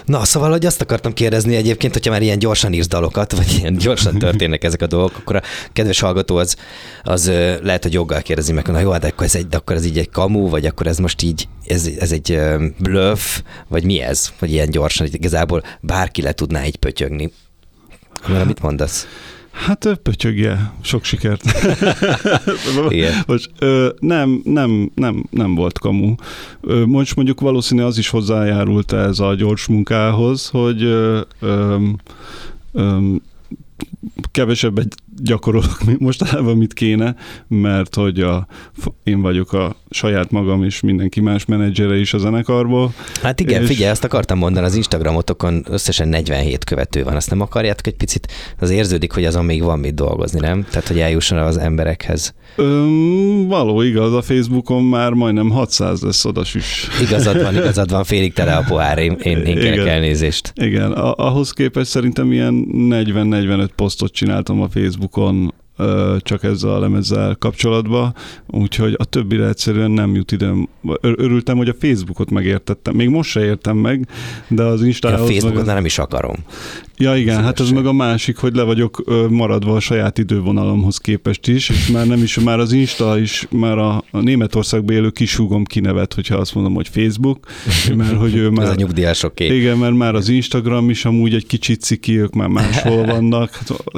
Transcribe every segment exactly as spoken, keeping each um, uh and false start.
Na, szóval, hogy azt akartam kérdezni egyébként, hogyha már ilyen gyorsan írsz dalokat, vagy ilyen gyorsan történnek ezek a dolgok, akkor a kedves hallgató az, az lehet, hogy joggal kérdezi meg, na jó, hát akkor ez, egy, akkor ez így egy kamu, vagy akkor ez most így, ez, ez egy bluff, vagy mi ez, hogy ilyen gyorsan, hogy igazából bárki le tudná így pötyögni. Mert mit mondasz? Hát pötyögje, sok sikert. Most, ö, nem, nem, nem, nem volt kamu. Ö, most mondjuk valószínű az is hozzájárult ez a gyors munkához, hogy ö, ö, ö, kevesebbet gyakorolok mostanában, mit kéne, mert hogy a, én vagyok a saját magam és mindenki más menedzsere is a zenekarból. Hát igen, és... figyelj, azt akartam mondani, az Instagramotokon összesen negyvenhét követő van, azt nem akarjátok egy picit, az érződik, hogy azon még van mit dolgozni, nem? Tehát, hogy eljusson az emberekhez. Öm, való igaz, a Facebookon már majdnem hatszáz lesz odas is. Igazad van, igazad van, félig tele a pohár, én, én, én kérek elnézést. Igen, a, ahhoz képest szerintem ilyen negyven-negyvenöt posztot csináltam a Facebookon csak ezzel a lemezzel kapcsolatban, úgyhogy a többire egyszerűen nem jut időm. Örültem, hogy a Facebookot megértettem. Még most se értem meg, de az Instához... A Facebookot meg... nem is akarom. Ja igen, hát ez meg a másik, hogy le vagyok maradva a saját idővonalomhoz képest is, és már nem is, már az Insta is, már a, a Németországban élő kisúgom kinevet, hogyha azt mondom, hogy Facebook, mert hogy ő már... Ez a nyugdíjasoké. Igen, mert már az Instagram is amúgy egy kicsit ciki, ők már máshol vannak,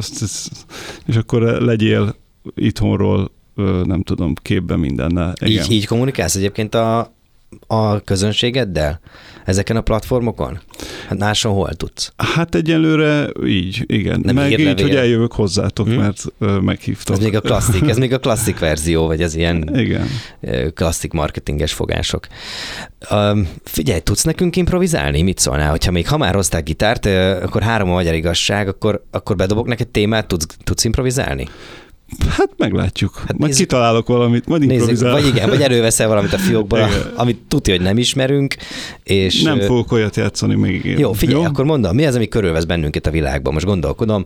és akkor legyél itthonról, nem tudom, képbe mindennel. Így, így kommunikálsz egyébként a, a közönségeddel ezeken a platformokon? Hát máson hol tudsz? Hát egyelőre így, igen. Nem meg így, levél. hogy eljövök hozzátok, hmm. mert uh, meghívtok. Ez még a klasszik, ez még a klasszik verzió, vagy az ilyen igen. klasszik marketinges fogások. Uh, figyelj, tudsz nekünk improvizálni? Mit szólnál? Hogyha még ha már hoztál gitárt, uh, akkor három a magyar igazság, akkor, akkor bedobok neked témát, tudsz, tudsz improvizálni? Hát meglátjuk. Hát majd nézz, kitalálok valamit, majd improvizálok. Vagy igen, vagy előveszel valamit a fiókból, a, amit tudja, hogy nem ismerünk. És nem fogok olyat játszani még igen. Jó, figyelj, jó? Akkor mondom, mi az, ami körülvesz bennünket a világban? Most gondolkodom.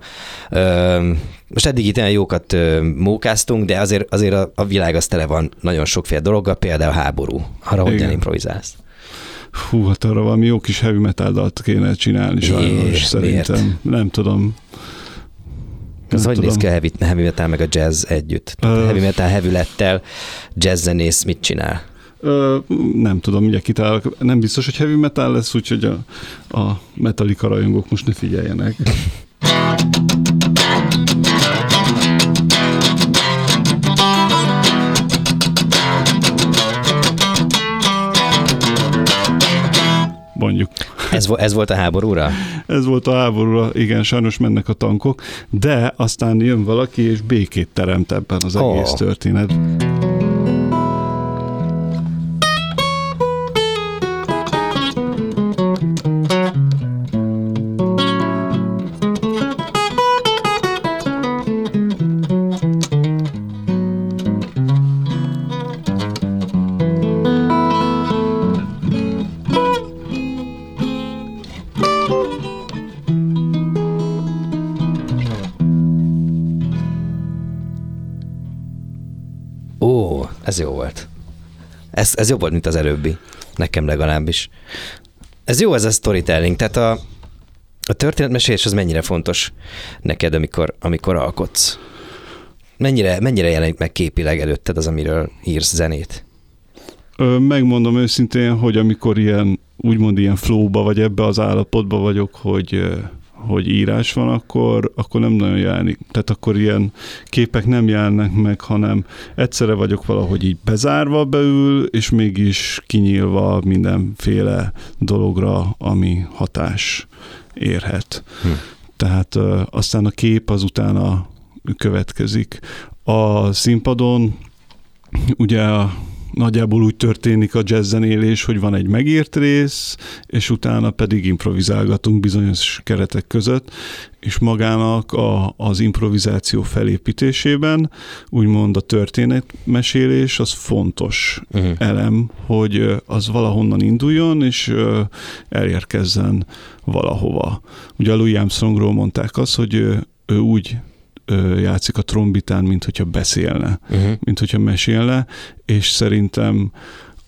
Most eddig itt olyan jókat mókáztunk, de azért, azért a, a világ az tele van nagyon sokféle dologgal, például háború. Arra hogyan improvizálsz? Hú, hát arra valami jó kis heavy metal dalt kéne csinálni sajnos, szerintem. Miért? Nem tudom. Az hogy néz ki a heavy, heavy metal meg a jazz együtt? Uh, a heavy metal heavy-lettel jazz zenész mit csinál? Uh, nem tudom, ugye kitálok. Nem biztos, hogy heavy metal lesz, úgyhogy a, a Metallica rajongók most ne figyeljenek. Mondjuk. Ez, ez volt a háborúra? Ez volt a háborúra, igen, sajnos mennek a tankok, de aztán jön valaki, és békét teremt ebben az oh. egész történet. Ez jó volt. Ez, ez jobb volt, mint az előbbi. Nekem legalábbis. Ez jó, ez a storytelling. Tehát a, a történetmesélés az mennyire fontos neked, amikor, amikor alkotsz? Mennyire, mennyire jelenik meg képileg előtted az, amiről írsz zenét? Ö, megmondom őszintén, hogy amikor ilyen, úgymond ilyen flowba, vagy ebbe az állapotba vagyok, hogy... hogy írás van, akkor, akkor nem nagyon jelenik. Tehát akkor ilyen képek nem jelennek meg, hanem egyszerre vagyok valahogy így bezárva beül, és mégis kinyílva mindenféle dologra, ami hatás érhet. Hm. Tehát uh, aztán a kép az utána következik. A színpadon ugye a nagyjából úgy történik a jazzzenélés, hogy van egy megírt rész, és utána pedig improvizálgatunk bizonyos keretek között, és magának a, az improvizáció felépítésében, úgymond a történetmesélés, az fontos uh-huh. elem, hogy az valahonnan induljon, és elérkezzen valahova. Ugye a Louis Armstrongról mondták azt, hogy ő, ő úgy játszik a trombitán, mint hogyha beszélne, uh-huh. mint hogyha mesélne, és szerintem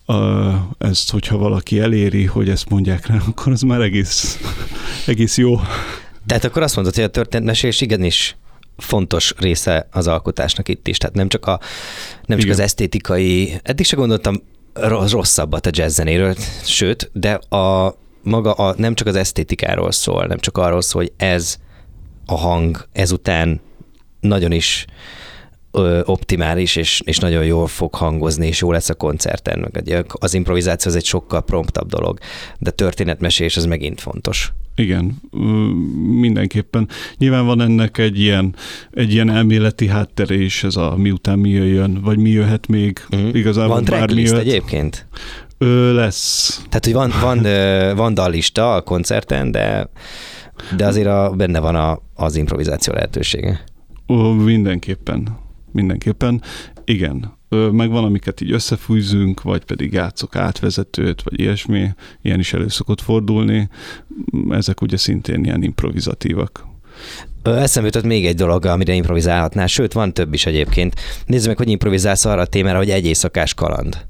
ezt, hogyha valaki eléri, hogy ezt mondják rá, akkor az már egész, egész jó. Tehát akkor azt mondod, hogy a történetmesélés igenis fontos része az alkotásnak itt is. Tehát nem csak, a, nem csak az esztétikai, eddig se gondoltam rosszabbat a jazzzenéről, sőt, de a maga a, nem csak az esztétikáról szól, nem csak arról szól, hogy ez a hang ezután nagyon is ö, optimális, és, és nagyon jól fog hangozni, és jó lesz a koncerten. Az improvizáció az egy sokkal promptabb dolog, de történetmesélés az megint fontos. Igen, mindenképpen. Nyilván van ennek egy ilyen, egy ilyen elméleti háttere is, ez a miután mi jöjjön, vagy mi jöhet még. Uh-huh. Igazából van tracklist egyébként? Ö, lesz. Tehát, hogy van, van, van dallista a koncerten, de, de azért a, benne van a, az improvizáció lehetősége. Ó, mindenképpen. Mindenképpen. Igen. Meg amiket így összefűzünk, vagy pedig játszok átvezetőt, vagy ilyesmi. Ilyen is elő szokott fordulni. Ezek ugye szintén ilyen improvizatívak. Eszembe jutott még egy dolog, amire improvizálhatnál, sőt, van több is egyébként. Nézzük meg, hogy improvizálsz arra a témára, hogy egy éjszakás kaland.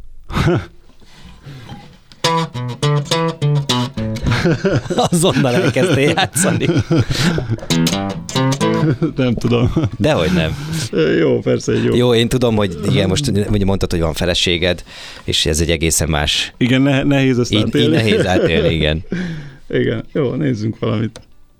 Azonnal elkezdtél játszani. Nem tudom. Dehogy nem. Jó, persze, jó. Jó, én tudom, hogy igen, most ugye mondtad, hogy van feleséged, és ez egy egészen más. Igen, ne- nehéz ezt így, átélni. Így nehéz átélni, igen. Igen, jó, nézzünk valamit.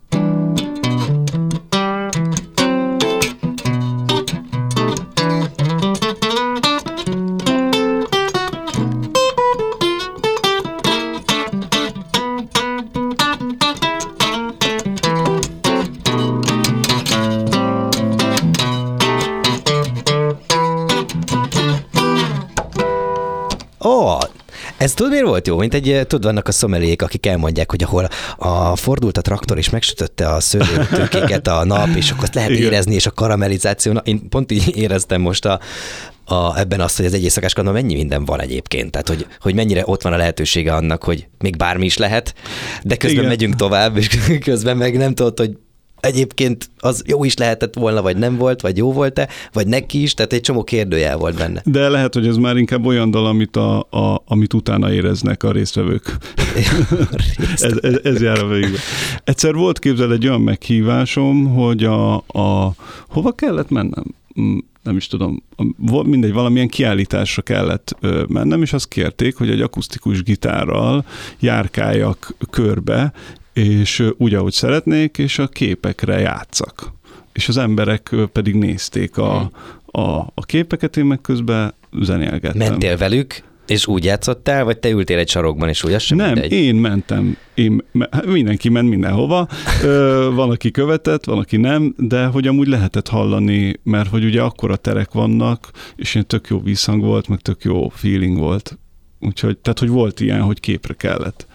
Ez tudod, miért volt jó? Mint egy, tudod, vannak a szomeliék, akik elmondják, hogy ahol a fordult a traktor, és megsütötte a szőlőtőkéket a nap, és akkor azt lehet Igen. érezni, és a karamellizáció. Én pont így éreztem most a, a, ebben azt, hogy az egy éjszakás kalandban mennyi minden van egyébként. Tehát, hogy, hogy mennyire ott van a lehetősége annak, hogy még bármi is lehet, de közben Igen. megyünk tovább, és közben meg nem tudod, hogy egyébként az jó is lehetett volna, vagy nem volt, vagy jó volt-e, vagy neki is, tehát egy csomó kérdőjel volt benne. De lehet, hogy ez már inkább olyan dal, amit, a, a, amit utána éreznek a résztvevők. ez, ez, ez jár a végbe. Egyszer volt, képzel, egy olyan meghívásom, hogy a, a hova kellett mennem? Nem is tudom, mindegy, valamilyen kiállításra kellett mennem, és azt kérték, hogy egy akusztikus gitárral járkáljak körbe, és úgy, ahogy szeretnék, és a képekre játszak. És az emberek pedig nézték a, a, a képeket, én meg közben zenélgettem. Mentél velük, és úgy játszottál, vagy te ültél egy sarokban, és úgy, az sem Nem, mindegy? én mentem. Én, mindenki ment mindenhova. Van, aki követett, van, aki nem, de hogy amúgy lehetett hallani, mert hogy ugye akkora terek vannak, és ilyen tök jó visszhang volt, meg tök jó feeling volt. Úgyhogy, tehát, hogy volt ilyen, hogy képre kellett.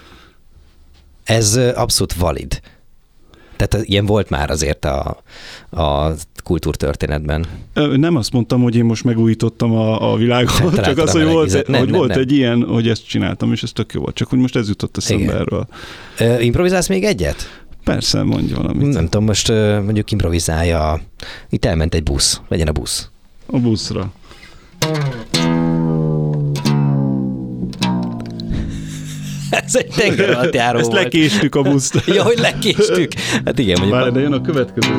Ez abszolút valid. Tehát ilyen volt már azért a, a kultúrtörténetben. Nem azt mondtam, hogy én most megújítottam a, a világot, csak az, hogy volt, nem, hogy nem, volt nem. egy ilyen, hogy ezt csináltam, és ez tök jó volt. Csak hogy most ez jutott eszembe erről. Ö, improvizálsz még egyet? Persze, mondj valamit. Nem tudom, most mondjuk improvizálja. Itt elment egy busz. Legyen a busz. A buszra. Ez egy tenger alatt járó Ezt volt. lekéstük a buszt. Ja, hogy lekéstük. Hát igen, mondjuk. Várj, de jön a következő.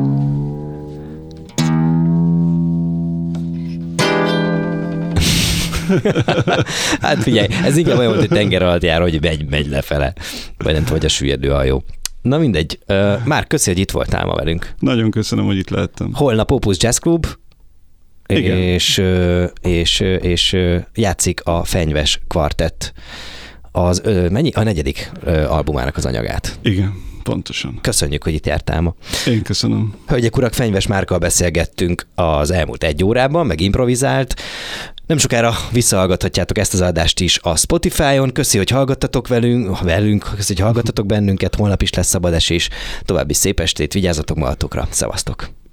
Hát figyelj, ez inkább olyan volt, hogy tenger alatt járó, hogy megy, megy lefele. Vagy nem tudom, hogy a süllyedő hajó. Na mindegy. Uh, már köszi, hogy itt voltál ma velünk. Nagyon köszönöm, hogy itt lehettem. Holnap Opus Jazz Club. Igen. És, és, és játszik a Fenyves Kvartett az mennyi? A negyedik albumának az anyagát. Igen, pontosan. Köszönjük, hogy itt jártál ma. Én köszönöm. Hölgyek, urak, Fenyves Márkkal beszélgettünk az elmúlt egy órában, meg improvizált. Nem sokára visszahallgathatjátok ezt az adást is a Spotify-on. Köszi, hogy hallgattatok velünk, velünk, köszi, hogy hallgattatok bennünket. Holnap is lesz szabadesés. További szép estét, vigyázzatok magatokra. Szevasztok!